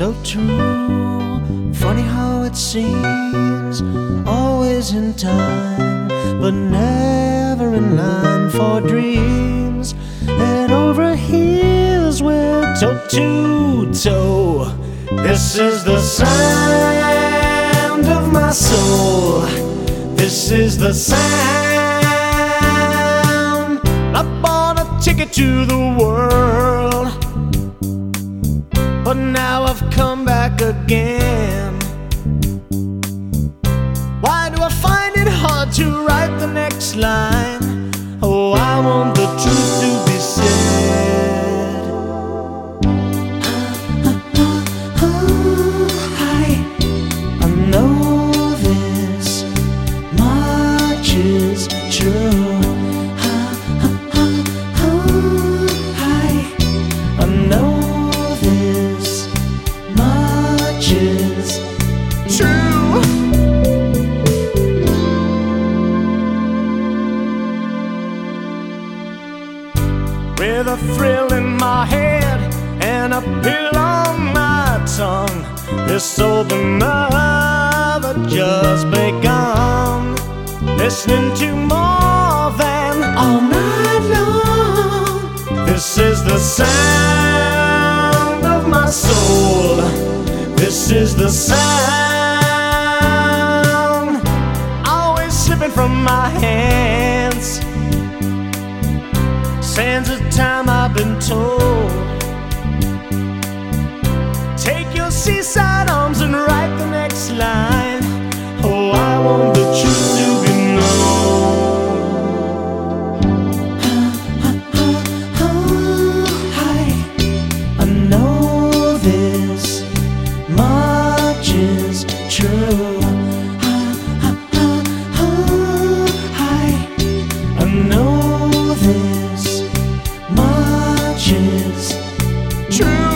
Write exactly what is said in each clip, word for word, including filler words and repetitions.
so true. Funny how it seems always in time, but never in line for dreams. And over heels we're toe to toe. This is the sound of my soul. This is the sound. I bought a ticket to the world, but now I've come back again. Why do I find it hard to write the next line? Oh, I want the truth to be said. I, I know this much is true. I, I know this much is true. With a thrill in my head and a pill on my tongue, this open love had just begun. Listening to more than all night long. This is the sound of my soul. This is the sound, always slipping from my hands. Sands of time I've been told. Take your seaside arms and write the next line. Oh, I want the truth to be known. I, I know this much is true. I, I know this much is true.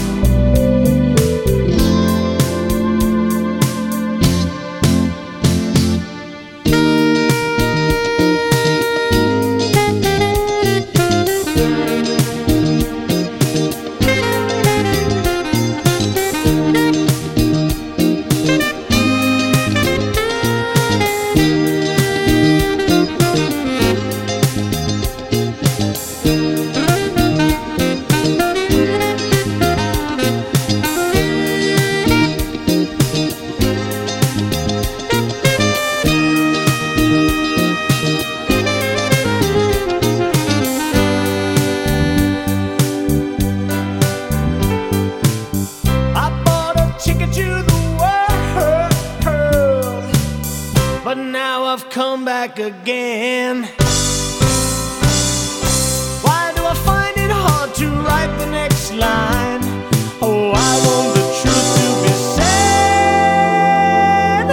But now I've come back again. Why do I find it hard to write the next line? Oh, I want the truth to be said.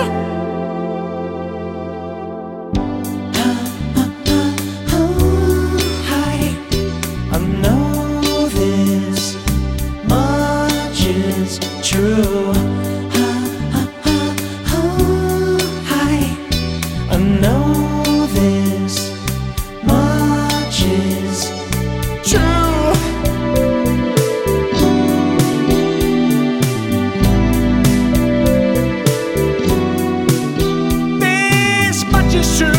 I, I know this much is true. I know this much is true. This much is true.